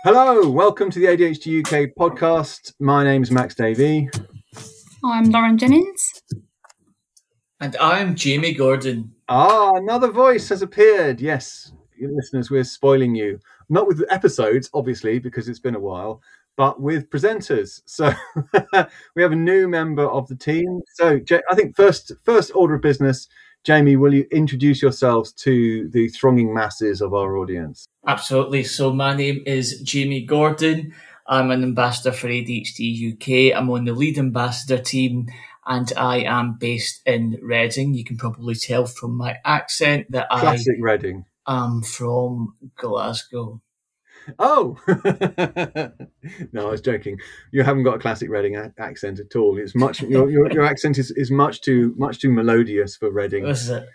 Hello, welcome to the ADHD UK podcast. My name's Max Davey. I'm Lauren Jennings. And I'm Jamie Gordon. Another voice has appeared. Yes, listeners, we're spoiling you. Not with episodes, obviously, because it's been a while, but with presenters. So we have a new member of the team. So I think first order of business, Jamie, will you introduce yourselves to the thronging masses of our audience? Absolutely. So my name is Jamie Gordon. I'm an ambassador for ADHD UK. I'm on the lead ambassador team and I am based in Reading. You can probably tell from my accent that Classic Reading. I'm from Glasgow. Oh, no, I was joking. You haven't got a classic Reading accent at all. It's much your accent is much too melodious for Reading. This is it.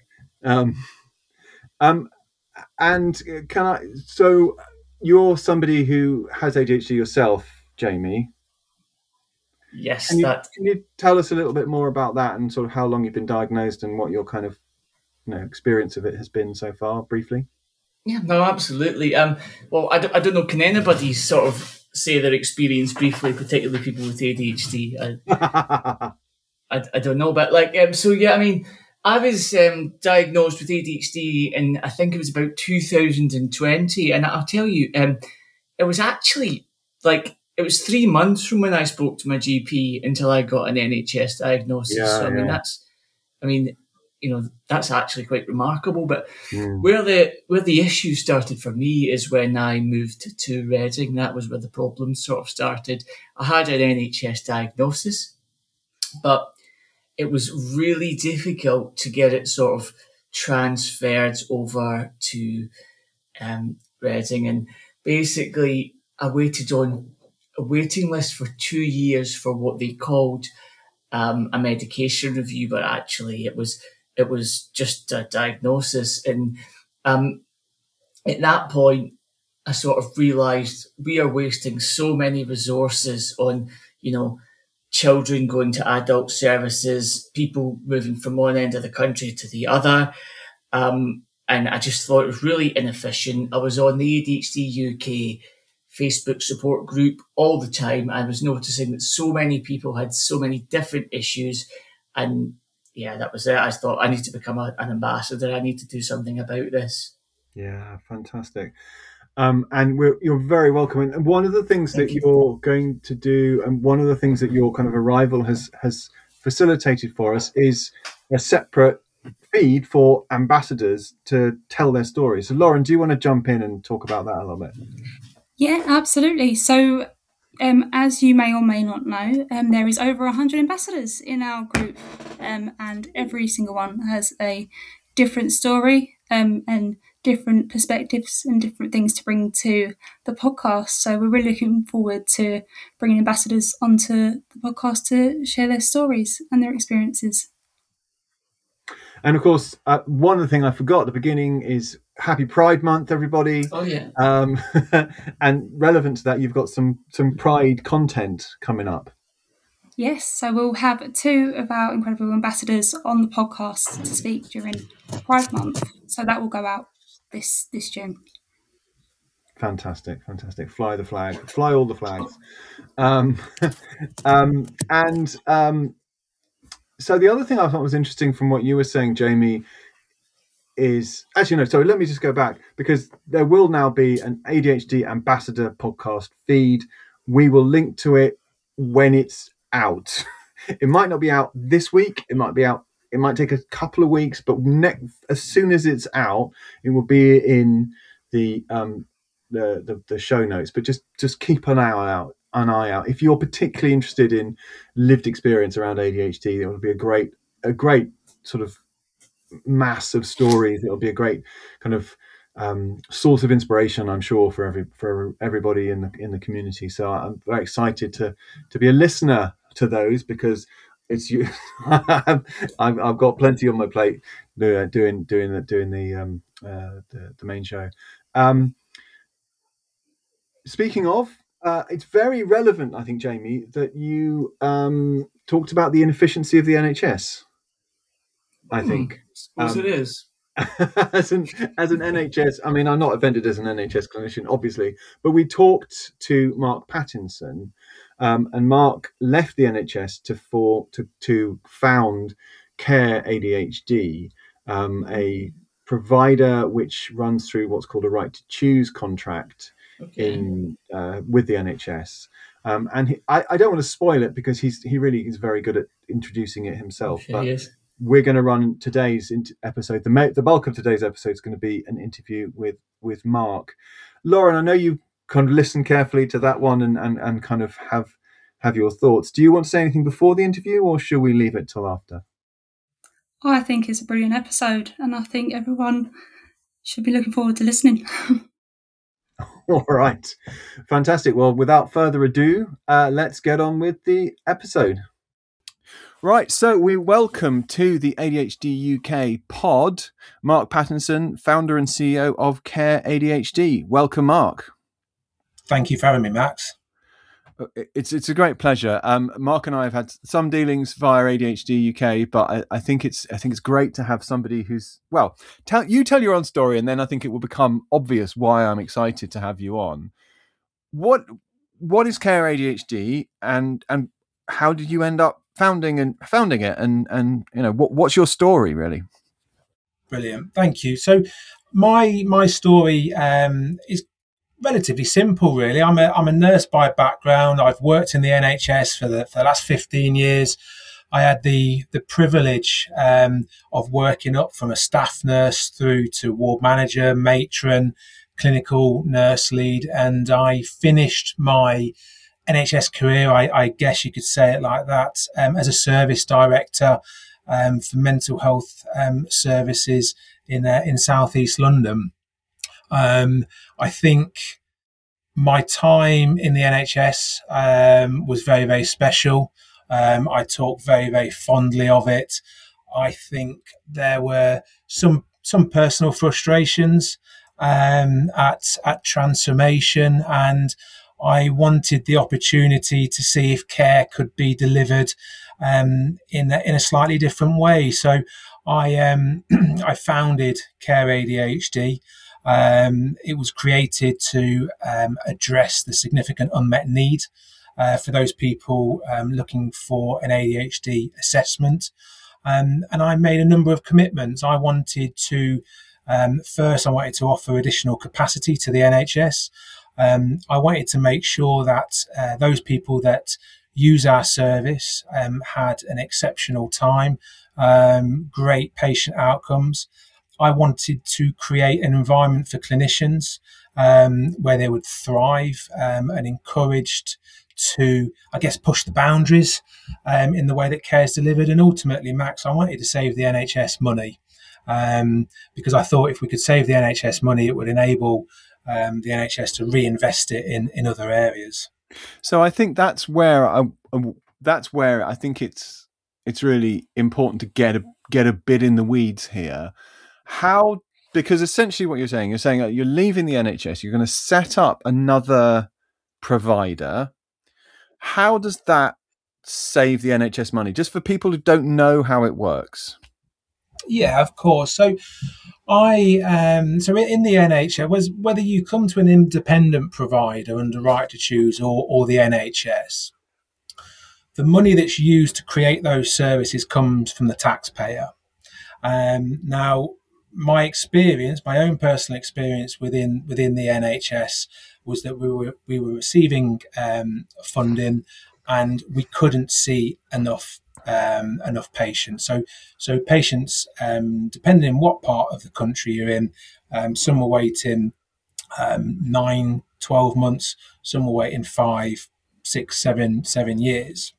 And can I? So you're somebody who has ADHD yourself, Jamie. Yes. Can you tell us a little bit more about that and sort of how long you've been diagnosed and what your kind of experience of it has been so far, briefly? Yeah, no, absolutely. Well, I don't know. Can anybody sort of say their experience briefly, particularly people with ADHD? I don't know, but so yeah, I mean, I was diagnosed with ADHD in, I think it was about 2020, and I'll tell you, it was actually it was 3 months from when I spoke to my GP until I got an NHS diagnosis. Yeah, so I mean, that's actually quite remarkable. But where the issue started for me is when I moved to Reading. That was where the problem sort of started. I had an NHS diagnosis, but it was really difficult to get it sort of transferred over to Reading. And basically, I waited on a waiting list for 2 years for what they called a medication review, but actually it was just a diagnosis. And at that point, I sort of realised we are wasting so many resources on, children going to adult services, people moving from one end of the country to the other. And I just thought it was really inefficient. I was on the ADHD UK Facebook support group all the time. I was noticing that so many people had so many different issues. And yeah, that was it. I thought I need to become an ambassador. I need to do something about this. Yeah, fantastic. And you're very welcome. And one of the things that you're going to do, and one of the things that your kind of arrival has facilitated for us, is a separate feed for ambassadors to tell their stories. So, Lauren, do you want to jump in and talk about that a little bit? Yeah, absolutely. So, as you may or may not know, there is over 100 ambassadors in our group, and every single one has a different story and different perspectives and different things to bring to the podcast. So we're really looking forward to bringing ambassadors onto the podcast to share their stories and their experiences. And of course, one of the things I forgot at the beginning is Happy Pride Month, everybody. Oh yeah. And relevant to that, you've got some Pride content coming up. Yes, so we'll have 2 of our incredible ambassadors on the podcast to speak during Pride Month. So that will go out this June. Fantastic. Fly the flag. Fly all the flags. So the other thing I thought was interesting from what you were saying, Jamie, is actually no. Sorry, let me just go back, because there will now be an ADHD Ambassador podcast feed. We will link to it when it's out. It might not be out this week. It might be out. It might take a couple of weeks, but as soon as it's out, it will be in the show notes. But just keep an eye out. If you're particularly interested in lived experience around ADHD, it will be a great sort of mass of stories. It'll be a great kind of source of inspiration, I'm sure, for everybody in the community. So I'm very excited to be a listener to those, because it's you. I've got plenty on my plate doing the main show. Speaking of, it's very relevant, I think, Jamie, that you talked about the inefficiency of the NHS. I think. I suppose it is. as an NHS, I mean, I'm not offended as an NHS clinician, obviously, but we talked to Mark Pattinson, and Mark left the NHS to found Care ADHD, a provider which runs through what's called a right to choose contract with the NHS. And I don't want to spoil it because he really is very good at introducing it himself. But yes. We're going to run today's episode. The bulk of today's episode is going to be an interview with Mark. Lauren, I know you kind of listened carefully to that one and kind of have your thoughts. Do you want to say anything before the interview, or should we leave it till after? I think it's a brilliant episode, and I think everyone should be looking forward to listening. All right. Fantastic. Well, without further ado, let's get on with the episode. Right, so we welcome to the ADHD UK pod, Mark Pattinson, founder and CEO of Care ADHD. Welcome, Mark. Thank you for having me, Max. It's a great pleasure. Mark and I have had some dealings via ADHD UK, but I think it's great to have somebody who's, well, tell your own story, and then I think it will become obvious why I'm excited to have you on. What is Care ADHD, and how did you end up founding it, and you know, what's your story really? Brilliant, thank you. So my story is relatively simple, really. I'm a nurse by background. I've worked in the NHS for the last 15 years. I had the privilege of working up from a staff nurse through to ward manager, matron, clinical nurse lead, and I finished my NHS career, I guess you could say it like that, as a service director for mental health services in South East London. I think my time in the NHS was very, very special. I talk very, very fondly of it. I think there were some personal frustrations at transformation, and I wanted the opportunity to see if care could be delivered in a slightly different way. So I founded Care ADHD. It was created to address the significant unmet need for those people looking for an ADHD assessment. And I made a number of commitments. I wanted to first, I wanted to offer additional capacity to the NHS. I wanted to make sure that those people that use our service had an exceptional time, great patient outcomes. I wanted to create an environment for clinicians where they would thrive and encouraged to, I guess, push the boundaries in the way that care is delivered. And ultimately, Max, I wanted to save the NHS money because I thought if we could save the NHS money, it would enable the NHS to reinvest it in other areas. So I think that's where I think it's really important to get a bit in the weeds here. How, because essentially what you're saying that you're leaving the NHS, you're going to set up another provider. How does that save the NHS money? Just for people who don't know how it works. Yeah, of course. So so in the NHS, whether you come to an independent provider under right to choose or the NHS, the money that's used to create those services comes from the taxpayer. Now, my own personal experience within the NHS was that we were receiving funding, and we couldn't see enough patients. So patients, depending on what part of the country you're in, some were waiting 9, 12 months, some were waiting 5, 6, 7 years.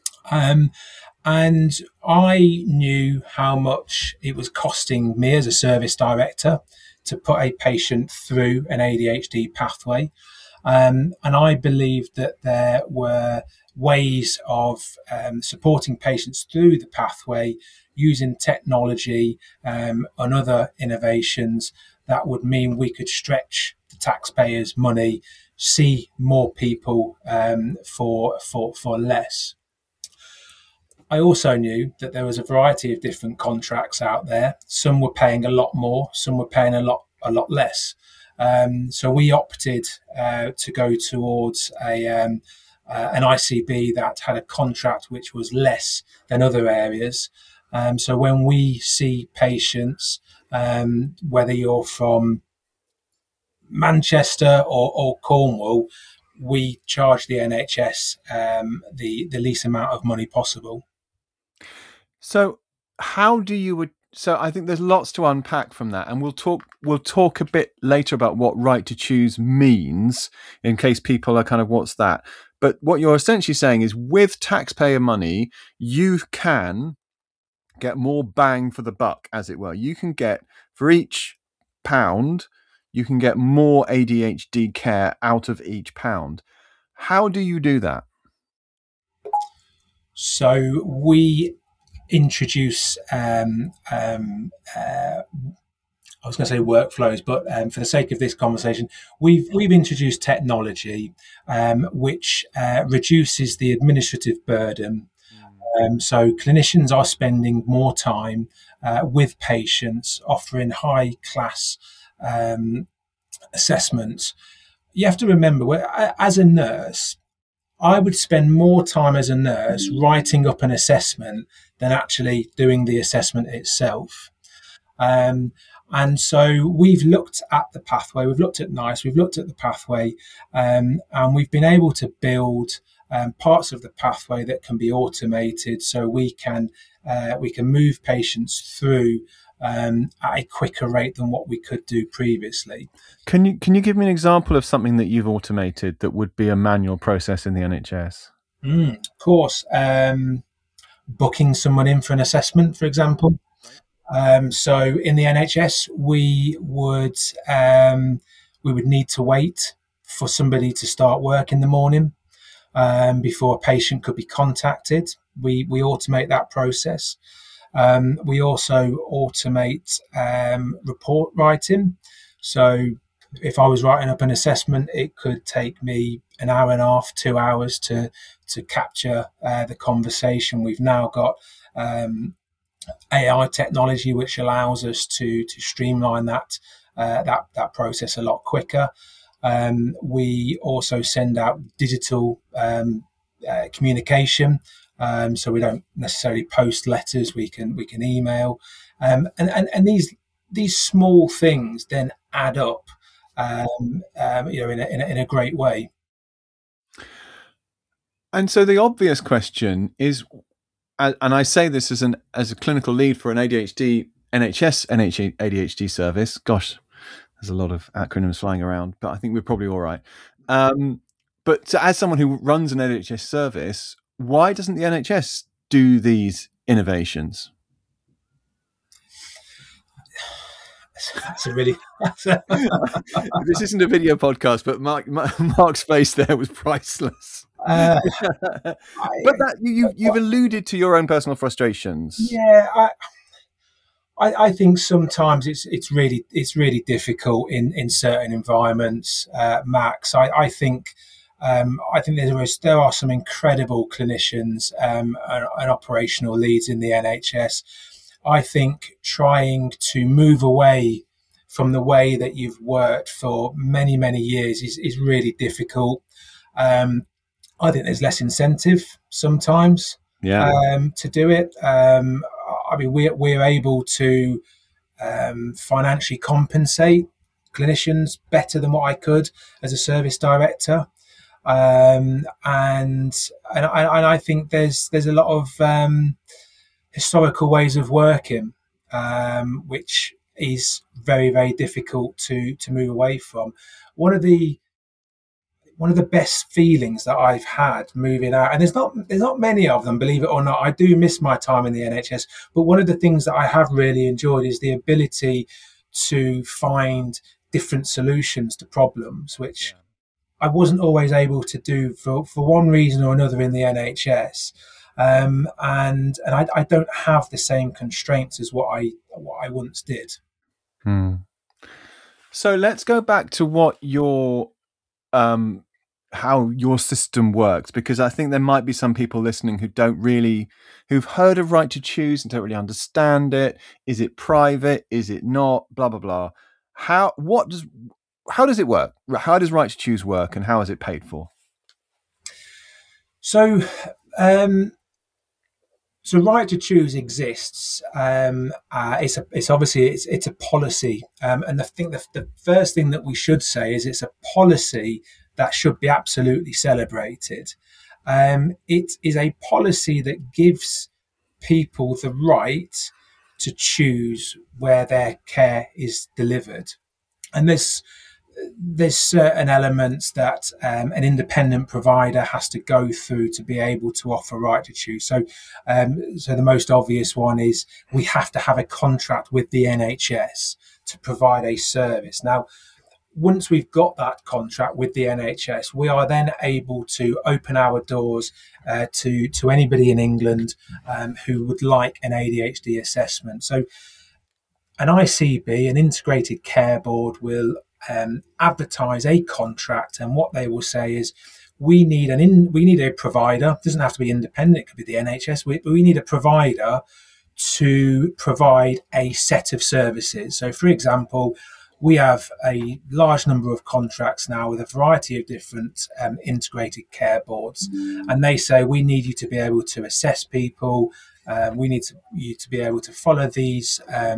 And I knew how much it was costing me as a service director to put a patient through an ADHD pathway. And I believed that there were ways of supporting patients through the pathway using technology and other innovations that would mean we could stretch the taxpayers' money, see more people for less. I also knew that there was a variety of different contracts out there. Some were paying a lot more, some were paying a lot less. So we opted to go towards an ICB that had a contract which was less than other areas. So when we see patients, whether you're from Manchester or Cornwall, we charge the NHS the least amount of money possible. So how do you so I think there's lots to unpack from that, and we'll talk a bit later about what right to choose means, in case people are kind of, what's that? But what you're essentially saying is, with taxpayer money, you can get more bang for the buck, as it were. You can get, for each pound, you can get more ADHD care out of each pound. How do you do that? So we introduce I was going to say workflows, but for the sake of this conversation, we've introduced technology which reduces the administrative burden. So clinicians are spending more time with patients, offering high class assessments. You have to remember, as a nurse, I would spend more time as a nurse writing up an assessment than actually doing the assessment itself. And so we've looked at the pathway, we've looked at NICE, we've looked at the pathway, and we've been able to build parts of the pathway that can be automated, so we can move patients through at a quicker rate than what we could do previously. Can you give me an example of something that you've automated that would be a manual process in the NHS? Of course. Booking someone in for an assessment, for example. So in the NHS, we would need to wait for somebody to start work in the morning before a patient could be contacted. We automate that process. We also automate report writing. So if I was writing up an assessment, it could take me an hour and a half, 2 hours to capture the conversation. We've now got AI technology which allows us to streamline that process a lot quicker. We also send out digital communication, so we don't necessarily post letters. We can email, and these small things then add up, in a great way. And so the obvious question is, and I say this as a clinical lead for an NHS ADHD service. Gosh, there's a lot of acronyms flying around, but I think we're probably all right. But as someone who runs an NHS service, why doesn't the NHS do these innovations? That's a really. This isn't a video podcast, but Mark's face there was priceless. But that you've alluded to your own personal frustrations. Yeah, I think sometimes it's really difficult in certain environments, Max. I think there are some incredible clinicians and operational leads in the NHS. I think trying to move away from the way that you've worked for many, many years is really difficult. I think there's less incentive sometimes to do it. I mean, we're able to financially compensate clinicians better than what I could as a service director. And I think there's a lot of historical ways of working, which is very, very difficult to move away from. One of the best feelings that I've had moving out, and there's not many of them, believe it or not. I do miss my time in the NHS, but one of the things that I have really enjoyed is the ability to find different solutions to problems, which I wasn't always able to do for one reason or another in the NHS. And I don't have the same constraints as what I once did. So let's go back to what your how your system works? Because I think there might be some people listening who've heard of Right to Choose and don't really understand it. Is it private? Is it not? Blah blah blah. How does it work? How does Right to Choose work, and how is it paid for? So, Right to Choose exists. It's obviously it's a policy, and I think the first thing that we should say is it's a policy that should be absolutely celebrated. It is a policy that gives people the right to choose where their care is delivered, and there's certain elements that an independent provider has to go through to be able to offer Right to Choose. So the most obvious one is we have to have a contract with the NHS to provide a service. Now, once we've got that contract with the NHS, we are then able to open our doors to anybody in England who would like an ADHD assessment. So an ICB, an Integrated Care Board, will advertise a contract, and what they will say is we need a provider. It doesn't have to be independent, it could be the NHS. We need a provider to provide a set of services. So, for example, we have a large number of contracts now with a variety of different integrated care boards, and they say we need you to be able to assess people. We need you to be able to follow these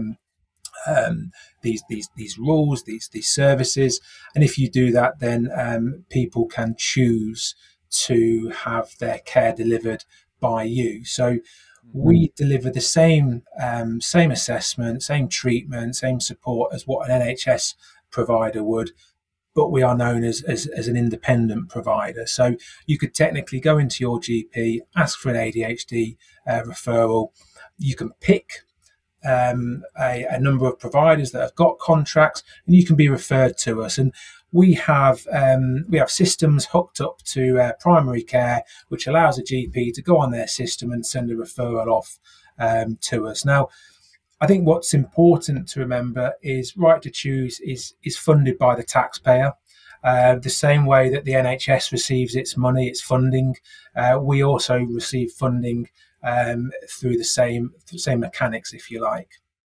rules, these services, and if you do that, then people can choose to have their care delivered by you. So we deliver the same assessment, same treatment, same support as what an NHS provider would, but we are known as an independent provider. So you could technically go into your GP, ask for an ADHD referral. You can pick a number of providers that have got contracts, and you can be referred to us. And we have systems hooked up to primary care, which allows a GP to go on their system and send a referral off to us. Now, I think what's important to remember is Right to Choose is funded by the taxpayer. The same way that the NHS receives its money, its funding, we also receive funding through the same mechanics, if you like.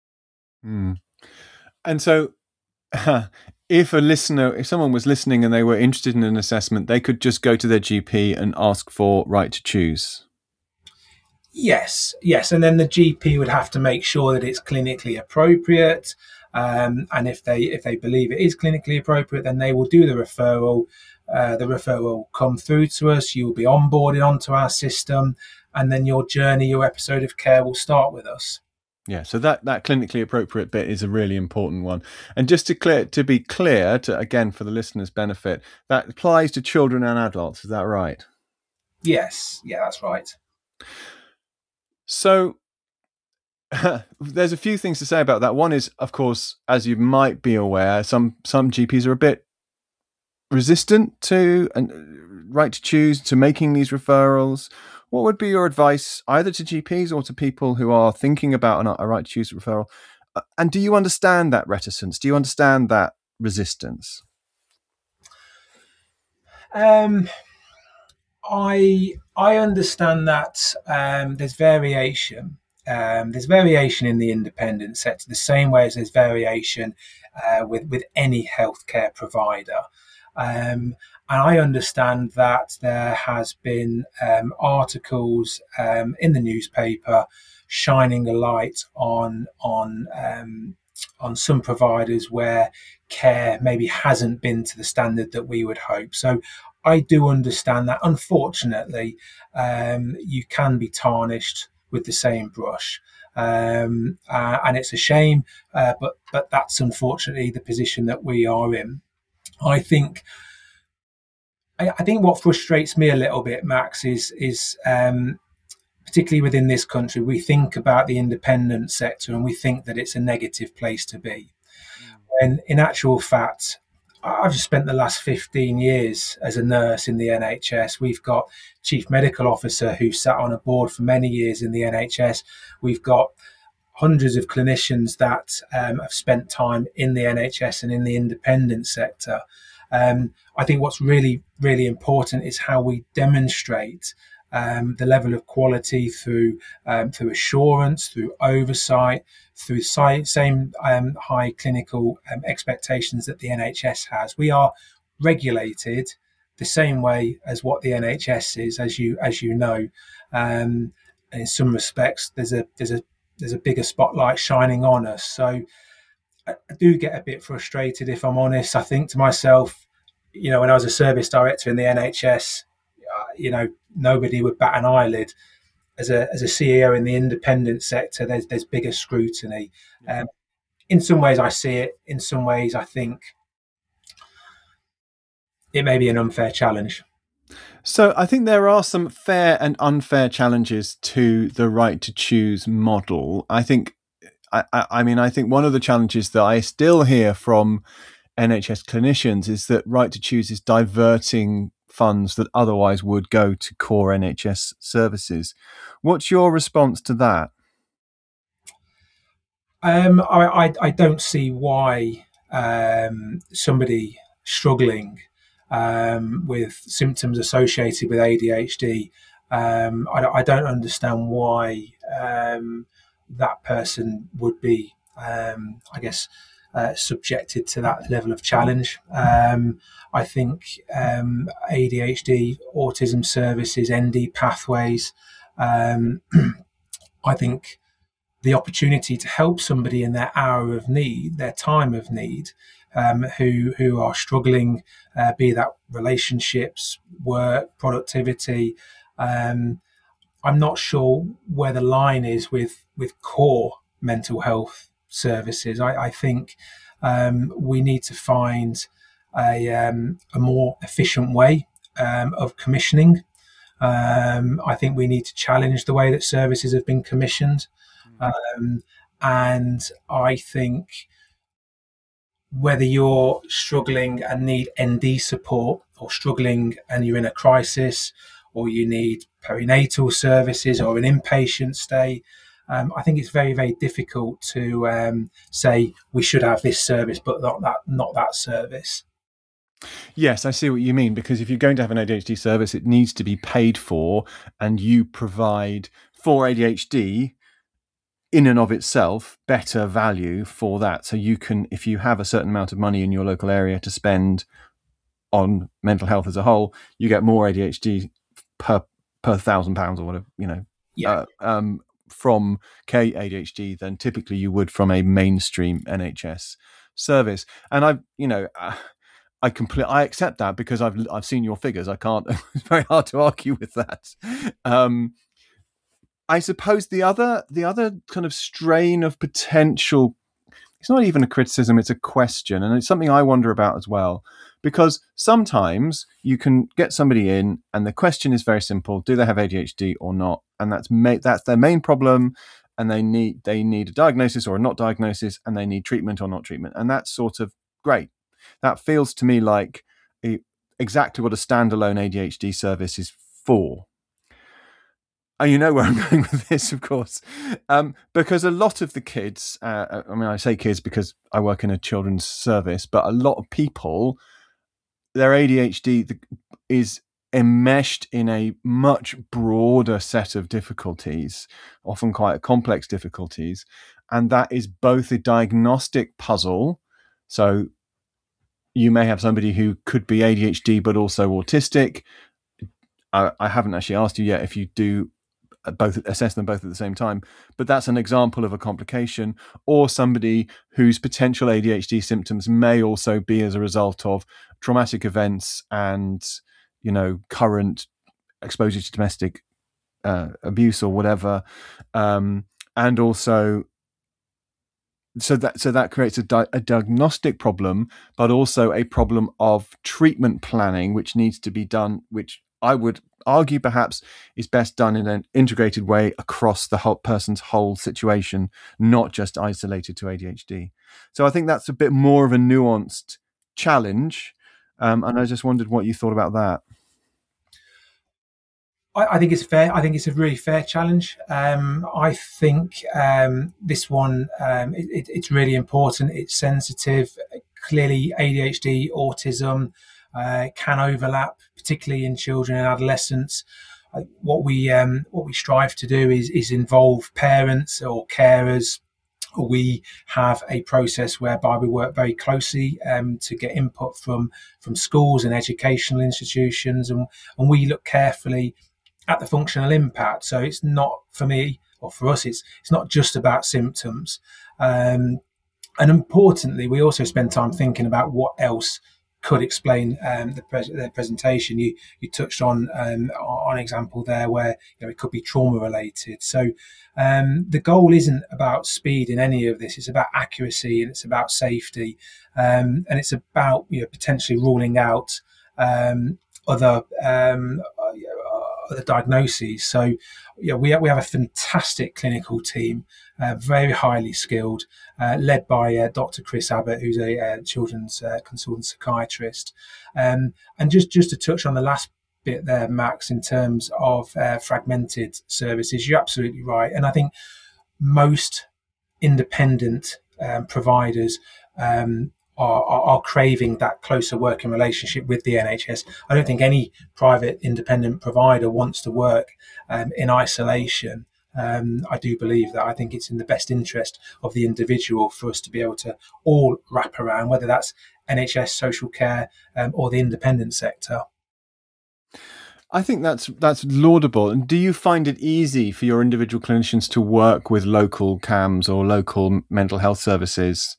And so if someone was listening and they were interested in an assessment, they could just go to their GP and ask for Right to Choose. Yes, and then the GP would have to make sure that it's clinically appropriate, and if they believe it is clinically appropriate, then they will do the referral. The referral will come through to us. You will be onboarded onto our system, and then your episode of care will start with us. Yeah, so that clinically appropriate bit is a really important one. And just to be clear, again for the listeners' benefit, that applies to children and adults. Is that right? Yes, yeah, that's right. So there's a few things to say about that. One is, of course, as you might be aware, some GPs are a bit resistant to Right to Choose, to making these referrals. What would be your advice either to GPs or to people who are thinking about a Right to Choose referral? And do you understand that reticence? Do you understand that resistance? I understand that there's variation. There's variation in the independent sector, the same way as there's variation with any healthcare provider. And I understand that there has been articles in the newspaper shining a light on some providers where care maybe hasn't been to the standard that we would hope. So I do understand that. Unfortunately, you can be tarnished with the same brush. And it's a shame, but that's unfortunately the position that we are in. I think what frustrates me a little bit, Max, is particularly within this country, we think about the independent sector and we think that it's a negative place to be. And in actual fact, I've just spent the last 15 years as a nurse in the NHS. We've got chief medical officer who sat on a board for many years in the NHS. We've got hundreds of clinicians that have spent time in the NHS and in the independent sector. I think what's really really important is how we demonstrate the level of quality through assurance, through oversight, through same high clinical expectations that the NHS has. We are regulated the same way as what the NHS is, as you know. And in some respects, there's a bigger spotlight shining on us. So I do get a bit frustrated, if I'm honest. I think to myself, when I was a service director in the NHS, nobody would bat an eyelid. As a CEO in the independent sector, there's bigger scrutiny. In some ways, I see it. In some ways, I think it may be an unfair challenge. So I think there are some fair and unfair challenges to the right to choose model. I think one of the challenges that I still hear from NHS clinicians is that right to choose is diverting funds that otherwise would go to core NHS services. What's your response to that? I don't see why somebody struggling with symptoms associated with ADHD, I don't understand why that person would be, subjected to that level of challenge. I think ADHD, autism services, ND pathways, I think the opportunity to help somebody in their hour of need, their time of need, who are struggling, be that relationships, work, productivity. I'm not sure where the line is with core mental health services. I think we need to find a more efficient way of commissioning. I think we need to challenge the way that services have been commissioned. And I think whether you're struggling and need ND support, or struggling and you're in a crisis, or you need perinatal services or an inpatient stay, I think it's very, very difficult to say we should have this service, but not that service. Yes, I see what you mean, because if you're going to have an ADHD service, it needs to be paid for, and you provide for ADHD in and of itself better value for that. So you can, if you have a certain amount of money in your local area to spend on mental health as a whole, you get more ADHD per £1,000 or whatever, from ADHD than typically you would from a mainstream NHS service. And I accept that, because I've seen your figures. I can't. It's very hard to argue with that. I suppose the other kind of strain of potential, it's not even a criticism, it's a question, and it's something I wonder about as well, because sometimes you can get somebody in and the question is very simple: do they have ADHD or not? And that's their main problem, and they need a diagnosis or a not diagnosis, and they need treatment or not treatment, and that's sort of great. That feels to me like exactly what a standalone ADHD service is for. And you know where I'm going with this, of course, because a lot of the kids, I say kids because I work in a children's service, but a lot of people, their ADHD is enmeshed in a much broader set of difficulties, often quite complex difficulties. And that is both a diagnostic puzzle. So you may have somebody who could be ADHD, but also autistic. I haven't actually asked you yet if you do assess them both at the same time, but that's an example of a complication. Or somebody whose potential ADHD symptoms may also be as a result of traumatic events and current exposure to domestic abuse or whatever, and also so that creates a diagnostic problem, but also a problem of treatment planning, which needs to be done, which I would argue perhaps is best done in an integrated way across the whole person's whole situation, not just isolated to ADHD. So I think that's a bit more of a nuanced challenge, and I just wondered what you thought about that. I think it's fair. I think it's a really fair challenge. I think this one, it's really important. It's sensitive. Clearly, ADHD, autism can overlap particularly in children and adolescents. What we strive to do is involve parents or carers. We have a process whereby we work very closely to get input from schools and educational institutions, and we look carefully at the functional impact. So it's not, for me or for us, it's not just about symptoms. And importantly, we also spend time thinking about what else could explain the presentation. You touched on an example there where it could be trauma related. So the goal isn't about speed in any of this. It's about accuracy, and it's about safety, and it's about potentially ruling out other diagnoses. So we have a fantastic clinical team, very highly skilled, led by Dr. Chris Abbott, who's a children's consultant psychiatrist. And just to touch on the last bit there, Max, in terms of fragmented services, you're absolutely right. And I think most independent providers are craving that closer working relationship with the NHS. I don't think any private independent provider wants to work in isolation. I do believe that. I think it's in the best interest of the individual for us to be able to all wrap around, whether that's NHS, social care, or the independent sector. I think that's laudable. And do you find it easy for your individual clinicians to work with local CAMHS or local mental health services?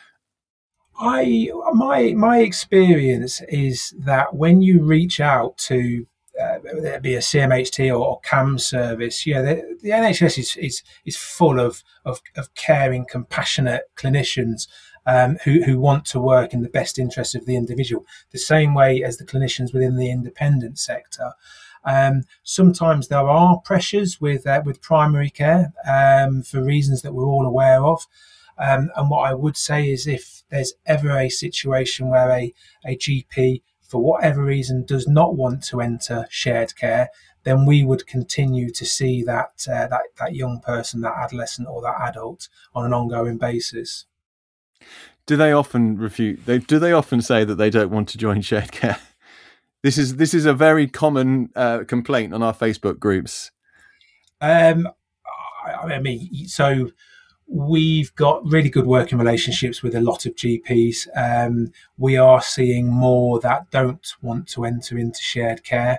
My experience is that when you reach out to whether it be a CMHT or CAMHS service, the NHS is full of caring, compassionate clinicians who want to work in the best interest of the individual, the same way as the clinicians within the independent sector. Sometimes there are pressures with primary care for reasons that we're all aware of. And what I would say is, if there's ever a situation where a GP, for whatever reason, does not want to enter shared care, then we would continue to see that young person, that adolescent or that adult on an ongoing basis. Do they often refute? Do they often say that they don't want to join shared care? This is a very common complaint on our Facebook groups. I mean, so we've got really good working relationships with a lot of GPs. We are seeing more that don't want to enter into shared care.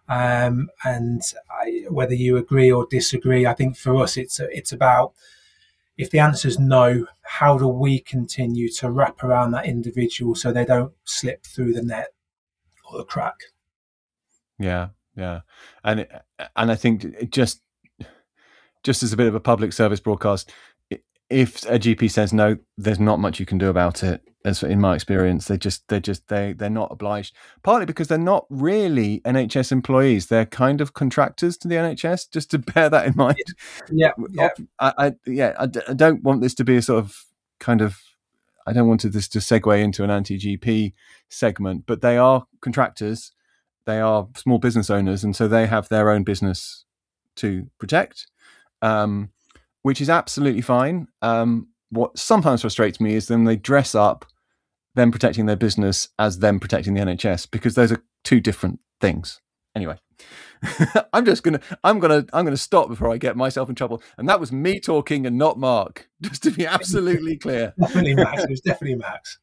Whether you agree or disagree, I think for us it's about, if the answer is no, how do we continue to wrap around that individual so they don't slip through the net or the crack? Yeah. And I think just as a bit of a public service broadcast, if a GP says no, there's not much you can do about it. As in my experience, they're not obliged. Partly because they're not really NHS employees; they're kind of contractors to the NHS. Just to bear that in mind. Yeah. I don't want this to be a sort of kind of. I don't want this to segue into an anti-GP segment, but they are contractors. They are small business owners, and so they have their own business to protect. Which is absolutely fine. What sometimes frustrates me is then they dress up them protecting their business as them protecting the NHS, because those are two different things. Anyway, I'm gonna stop before I get myself in trouble. And that was me talking and not Mark, just to be absolutely clear. Definitely Max. It was definitely Max.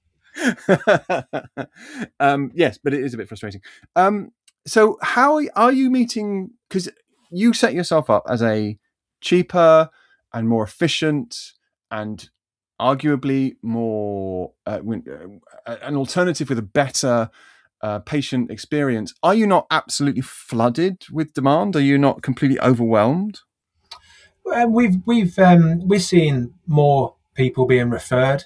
Yes, but it is a bit frustrating. So how are you meeting? Because you set yourself up as a cheaper and more efficient and arguably more an alternative with a better patient experience. Are you not absolutely flooded with demand? Are you not completely overwhelmed? We're seeing more people being referred.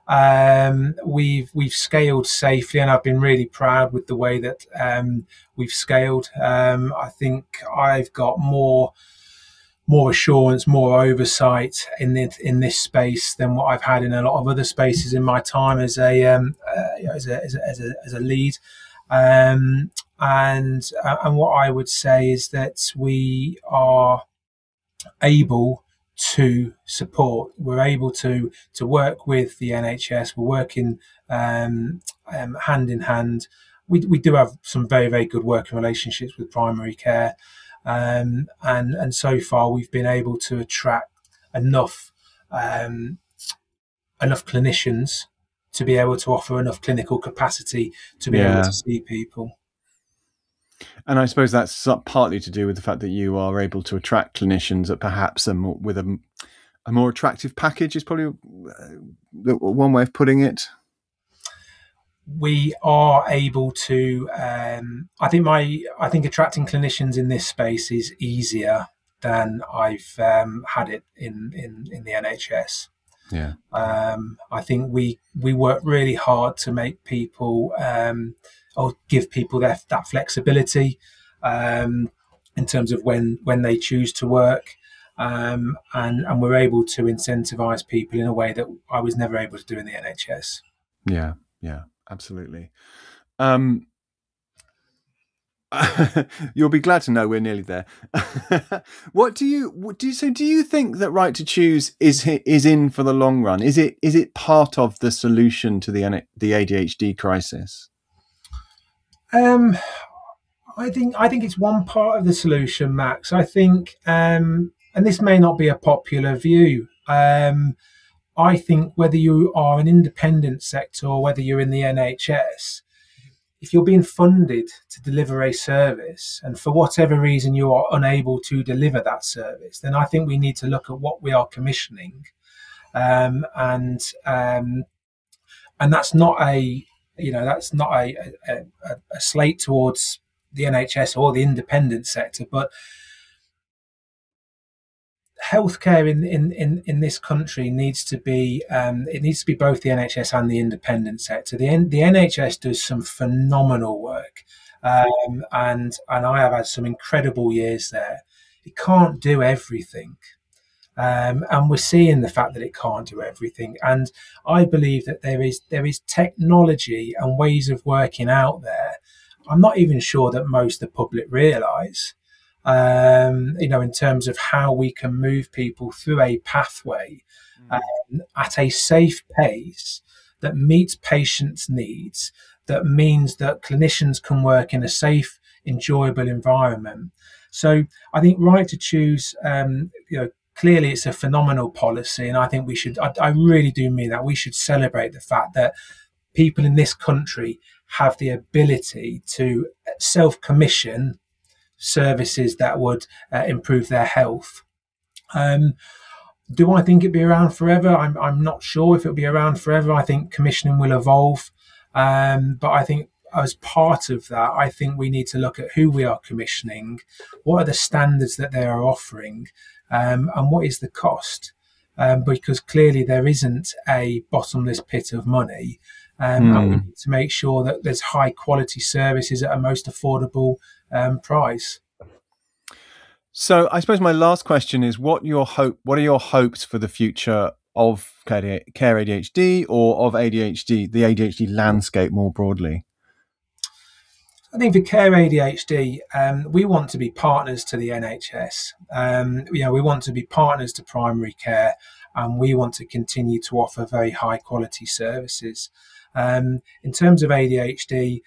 We've scaled safely, and I've been really proud with the way that we've scaled. I think I've got more assurance, more oversight in this space than what I've had in a lot of other spaces in my time as a lead. And what I would say is that we are able to support. We're able to work with the NHS. We're working hand in hand. we do have some very, very good working relationships with primary care. And so far we've been able to attract enough clinicians to be able to offer enough clinical capacity to be able to see people. And I suppose that's partly to do with the fact that you are able to attract clinicians at perhaps with a more attractive package is probably one way of putting it. We are able to. I think attracting clinicians in this space is easier than I've had it in the NHS. Yeah. I think we work really hard to make people or give people that flexibility in terms of when they choose to work, and we're able to incentivize people in a way that I was never able to do in the NHS. Yeah, absolutely. You'll be glad to know we're nearly there. Do you think that Right to Choose is in for the long run? Is it part of the solution to the ADHD crisis? I think it's one part of the solution, Max. I think, and this may not be a popular view. I think whether you are an independent sector or whether you're in the NHS, if you're being funded to deliver a service and for whatever reason you are unable to deliver that service, then I think we need to look at what we are commissioning, and that's not a slate towards the NHS or the independent sector, but healthcare in this country needs to be both the NHS and the independent sector. The NHS does some phenomenal work, and I have had some incredible years there. It can't do everything, and we're seeing the fact that it can't do everything. And I believe that there is technology and ways of working out there. I'm not even sure that most of the public realise. In terms of how we can move people through a pathway at a safe pace that meets patients' needs, that means that clinicians can work in a safe, enjoyable environment. So I think Right to Choose, clearly it's a phenomenal policy, and I think we should, I really do mean that, we should celebrate the fact that people in this country have the ability to self-commission services that would improve their health. Do I think it'll be around forever? I'm not sure if it'll be around forever. I think commissioning will evolve, but I think as part of that, I think we need to look at who we are commissioning, what are the standards that they are offering, and what is the cost, because clearly there isn't a bottomless pit of money. And we need to make sure that there's high quality services at a most affordable price. So I suppose my last question is, what are your hopes for the future of care ADHD or of ADHD, the ADHD landscape more broadly? I think for care ADHD, we want to be partners to the NHS. We want to be partners to primary care, and we want to continue to offer very high quality services. In terms of ADHD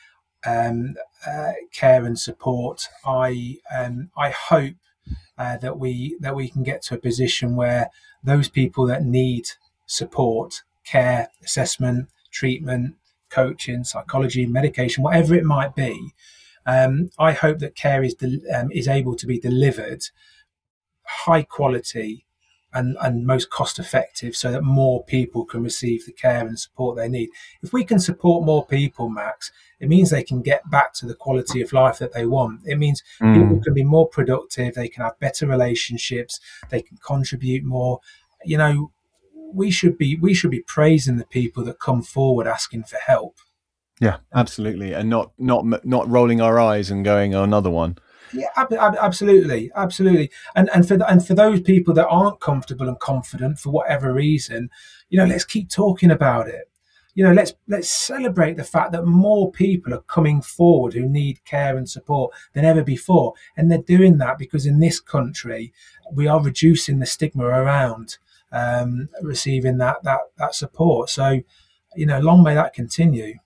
care and support, I hope that we can get to a position where those people that need support, care, assessment, treatment, coaching, psychology, medication, whatever it might be, I hope that care is able to be delivered high quality and most cost effective, so that more people can receive the care and support they need. If we can support more people, Max, it means they can get back to the quality of life that they want. It means people can be more productive, they can have better relationships, they can contribute more. We should be praising the people that come forward asking for help. Yeah, absolutely, and not rolling our eyes and going, "Oh, another one." Yeah, absolutely. And for those people that aren't comfortable and confident for whatever reason, let's keep talking about it. Let's celebrate the fact that more people are coming forward who need care and support than ever before, and they're doing that because in this country we are reducing the stigma around receiving that support. So, long may that continue.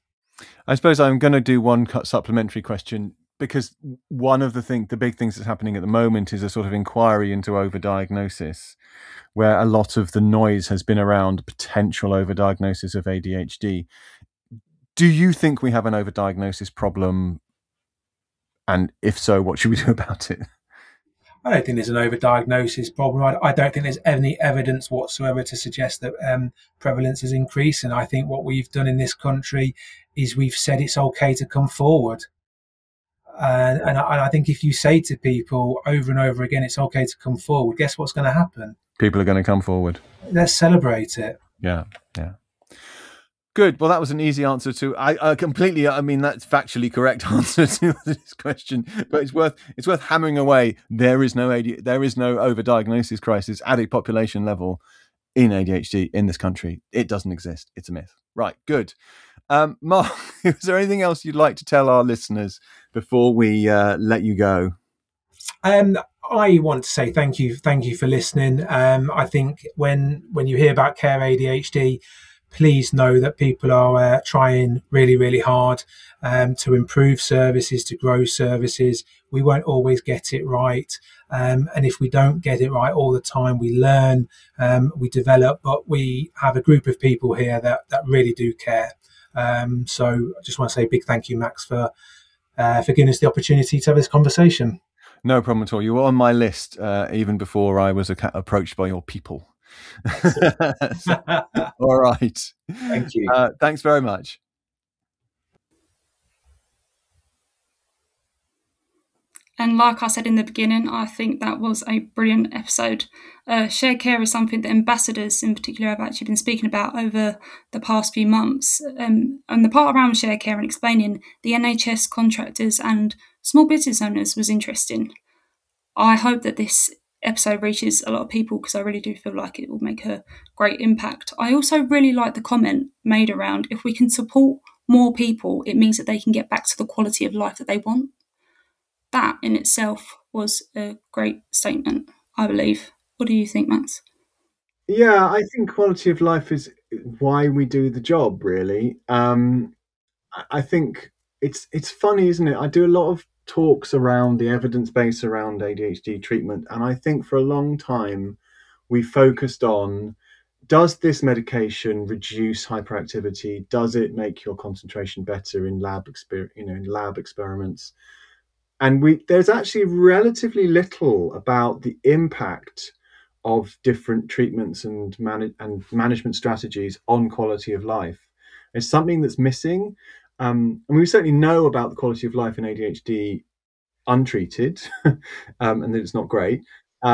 I suppose I'm going to do one supplementary question, because one of the big things that's happening at the moment is a sort of inquiry into overdiagnosis, where a lot of the noise has been around potential overdiagnosis of ADHD. Do you think we have an overdiagnosis problem? And if so, what should we do about it? I don't think there's an overdiagnosis problem. I don't think there's any evidence whatsoever to suggest that prevalence is increasing. I think what we've done in this country is we've said it's okay to come forward. And I think if you say to people over and over again, it's okay to come forward, guess what's going to happen? People are going to come forward. Let's celebrate it. Yeah. Good. Well, that was an easy answer to. I completely. I mean, that's factually correct answer to this question. But it's worth hammering away. There is no overdiagnosis crisis at a population level in ADHD in this country. It doesn't exist. It's a myth. Right. Good. Mark, is there anything else you'd like to tell our listeners before we let you go? I want to say thank you for listening. I think when you hear about Care ADHD, please know that people are trying really, really hard to improve services, to grow services. We won't always get it right. And if we don't get it right all the time, we learn, we develop, but we have a group of people here that really do care. So I just want to say a big thank you, Max, for giving us the opportunity to have this conversation. No problem at all. You were on my list even before I was approached by your people. All right. Thank you. Thanks very much. And like I said in the beginning, I think that was a brilliant episode. Shared care is something that ambassadors in particular have actually been speaking about over the past few months. And the part around shared care and explaining the NHS contractors and small business owners was interesting. I hope that this episode reaches a lot of people, because I really do feel like it will make a great impact. I also really like the comment made around, if we can support more people, it means that they can get back to the quality of life that they want. That in itself was a great statement, I believe. What do you think, Max? Yeah, I think quality of life is why we do the job, really. I think it's funny, isn't it? I do a lot of talks around the evidence base around ADHD treatment, and I think for a long time we focused on, does this medication reduce hyperactivity? Does it make your concentration better in lab experiments? And there's actually relatively little about the impact of different treatments and management strategies on quality of life. It's something that's missing. And we certainly know about the quality of life in ADHD untreated, and that it's not great.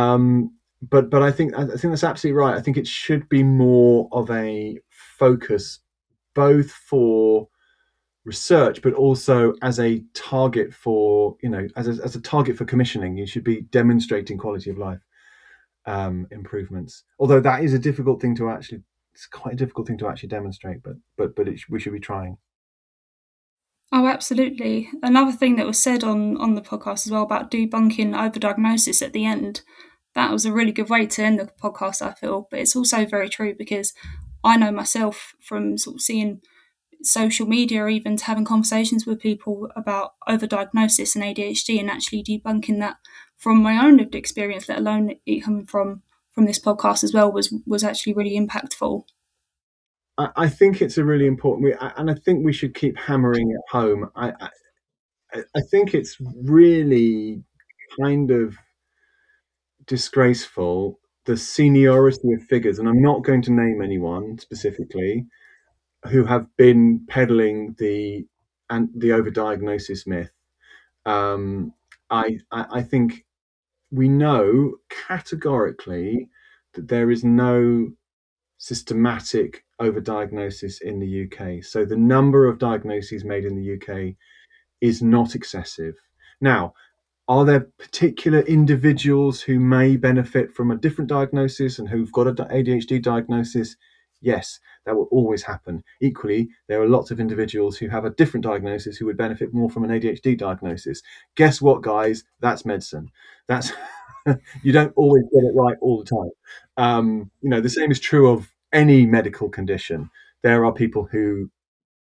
But I think that's absolutely right. I think it should be more of a focus, both for research, but also as a target for, as a target for commissioning. You should be demonstrating quality of life improvements. Although that is a difficult thing to actually, it's quite a difficult thing to actually demonstrate. But we should be trying. Oh, absolutely. Another thing that was said on the podcast as well about debunking overdiagnosis at the end, that was a really good way to end the podcast, I feel. But it's also very true, because I know myself from sort of seeing social media, or even to having conversations with people about overdiagnosis and ADHD, and actually debunking that from my own lived experience, let alone it coming from this podcast as well, was actually really impactful. I think it's a really important, and I think we should keep hammering it home. I think it's really kind of disgraceful, the seniority of figures, and I'm not going to name anyone specifically, who have been peddling the overdiagnosis myth. I think we know categorically that there is no systematic overdiagnosis in the UK. So the number of diagnoses made in the UK is not excessive. Now, are there particular individuals who may benefit from a different diagnosis and who've got an ADHD diagnosis? Yes, that will always happen. Equally, there are lots of individuals who have a different diagnosis who would benefit more from an ADHD diagnosis. Guess what, guys? That's medicine. That's you don't always get it right all the time. The same is true of any medical condition. There are people who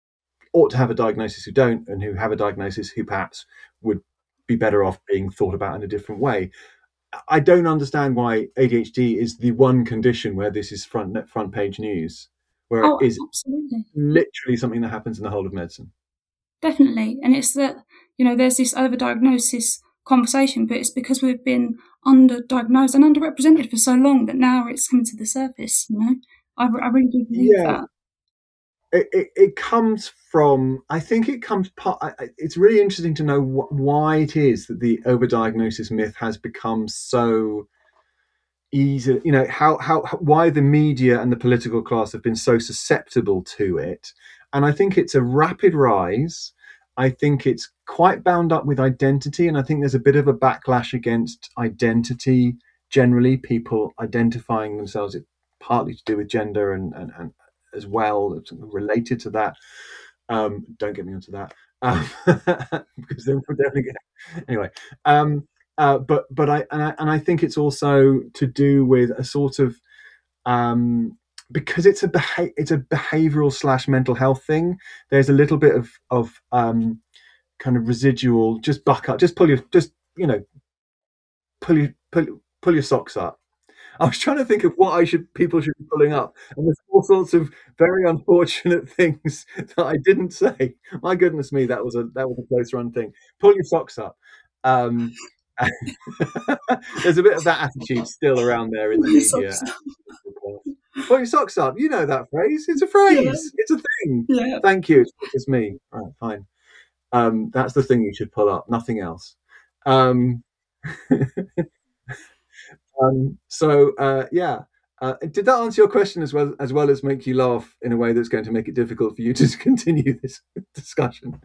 ought to have a diagnosis who don't, and who have a diagnosis who perhaps would be better off being thought about in a different way. I don't understand why ADHD is the one condition where this is front page news, where it is absolutely literally something that happens in the whole of medicine. Definitely. And it's that, there's this overdiagnosis conversation, but it's because we've been underdiagnosed and underrepresented for so long that now it's coming to the surface, I really do believe that. It comes from, I think it comes it's really interesting to know why it is that the overdiagnosis myth has become so easy, why the media and the political class have been so susceptible to it. And I think it's a rapid rise. I think it's quite bound up with identity, and I think there's a bit of a backlash against identity generally, people identifying themselves, partly to do with gender and as well, related to that. Don't get me onto that, because then we'll definitely get anyway. But I think it's also to do with a sort of because it's a behavioral / mental health thing. There's a little bit of kind of residual. Just buck up. Just pull your pull your socks up. I was trying to think of what people should be pulling up, and there's all sorts of very unfortunate things that I didn't say. My goodness me, that was a close run thing. Pull your socks up. There's a bit of that attitude still around there in the media. Pull your socks up. You know that phrase. It's a phrase. Yeah. It's a thing. Yeah. Thank you. It's me. All right, fine. That's the thing you should pull up. Nothing else. Did that answer your question as well as make you laugh in a way that's going to make it difficult for you to continue this discussion?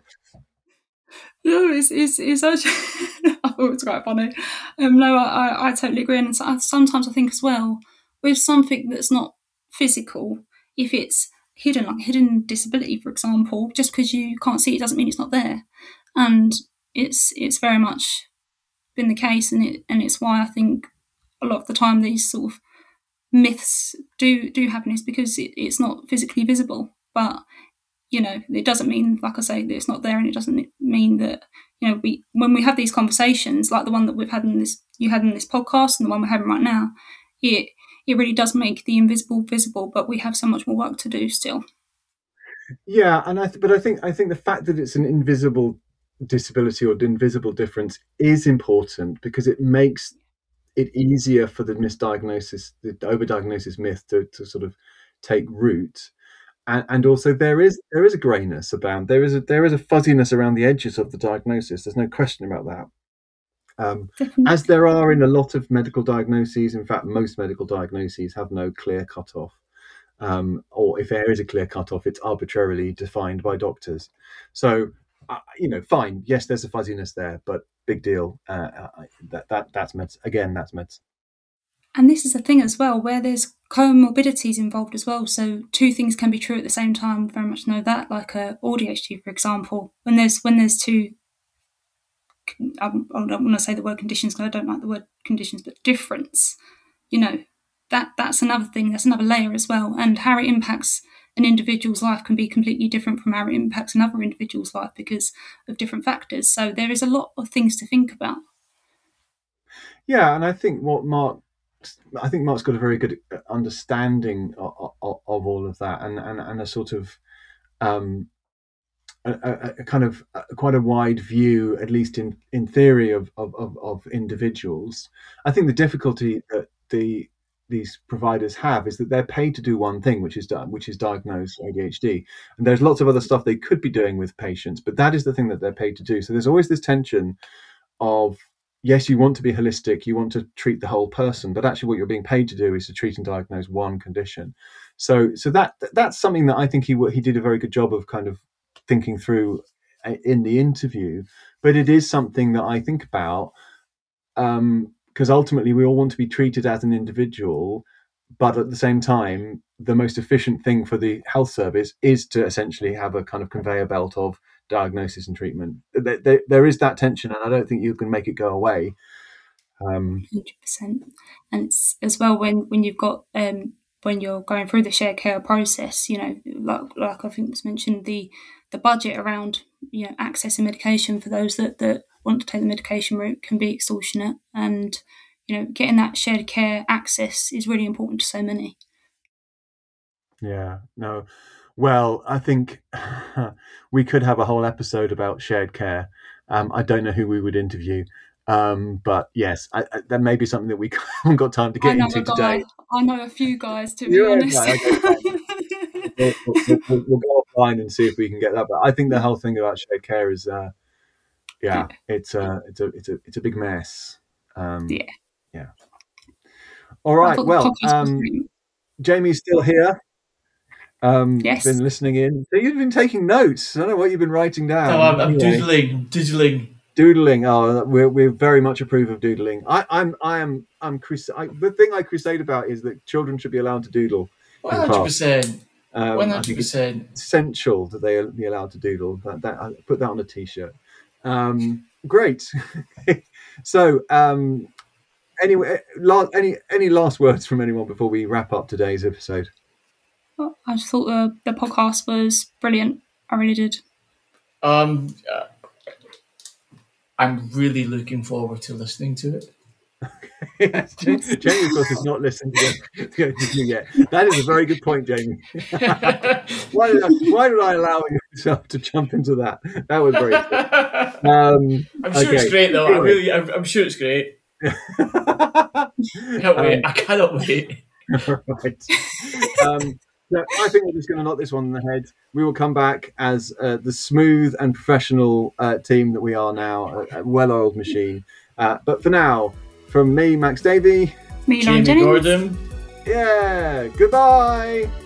No, it's actually I thought it was quite funny. No, I totally agree, and sometimes I think as well, with something that's not physical, if it's hidden, like hidden disability, for example, just because you can't see it doesn't mean it's not there, and it's very much been the case, and it's why I think a lot of the time these sort of myths do happen is because it's not physically visible, but it doesn't mean, like I say, that it's not there, and it doesn't mean that when we have these conversations like the one that you had in this podcast and the one we're having right now, it really does make the invisible visible, but we have so much more work to do still. Yeah, and I think the fact that it's an invisible disability or invisible difference is important, because it makes it easier for the misdiagnosis, the overdiagnosis myth to sort of take root. And also there is a greyness about, there is a fuzziness around the edges of the diagnosis. There's no question about that. As there are in a lot of medical diagnoses. In fact, most medical diagnoses have no clear cutoff, or if there is a clear cutoff, it's arbitrarily defined by doctors. So, fine. Yes, there's a fuzziness there, but big deal. That's meds. Again, that's meds. And this is the thing as well, where there's comorbidities involved as well. So two things can be true at the same time. We very much know that, like ADHD, for example, when there's two, I don't want to say the word conditions because I don't like the word conditions, but difference, that's another thing, that's another layer as well. And how it impacts an individual's life can be completely different from how it impacts another individual's life because of different factors. So there is a lot of things to think about. Yeah, and I think Mark's got a very good understanding of all of that, and a sort of a kind of quite a wide view, at least in theory, of individuals. I think the difficulty that these providers have is that they're paid to do one thing, which is diagnose ADHD, and there's lots of other stuff they could be doing with patients, but that is the thing that they're paid to do. So there's always this tension of, yes, you want to be holistic, you want to treat the whole person, but actually what you're being paid to do is to treat and diagnose one condition. So that's something that I think he did a very good job of kind of thinking through in the interview. But it is something that I think about, because ultimately we all want to be treated as an individual, but at the same time, the most efficient thing for the health service is to essentially have a kind of conveyor belt of diagnosis and treatment. There is that tension, and I don't think you can make it go away. 100%. And it's as well when you've got when you're going through the shared care process, like I think was mentioned, the the budget around accessing medication for those that want to take the medication route can be extortionate, and getting that shared care access is really important to so many. Yeah, no. Well, I think we could have a whole episode about shared care. I don't know who we would interview, but yes, that may be something that we haven't got time to get into today. I know a few guys, to be honest. Okay, we'll go offline and see if we can get that. But I think the whole thing about shared care is, it's a big mess. Yeah. All right. Well, Jamie's still here. Yes. Been listening in. So you've been taking notes. I don't know what you've been writing down. No, I'm doodling. Doodling. Oh, we very much approve of doodling. The thing I crusade about is that children should be allowed to doodle. 100%. 100%. Essential that they be allowed to doodle. That I put that on a t-shirt. Great. So, anyway, any last words from anyone before we wrap up today's episode? Well, I just thought the podcast was brilliant. I really did. I'm really looking forward to listening to it. Yes, Jamie, of course, has not listened to it yet. That is a very good point, Jamie. Why did I allow yourself to jump into that? That was very good. I'm sure it's great, though. Anyway. I'm sure it's great. I cannot wait. Right. So I think we're just going to knock this one on the head. We will come back as the smooth and professional team that we are now, a well-oiled machine. But for now, from me, Max Davey. Me, Jamie Gordon. Yeah, goodbye.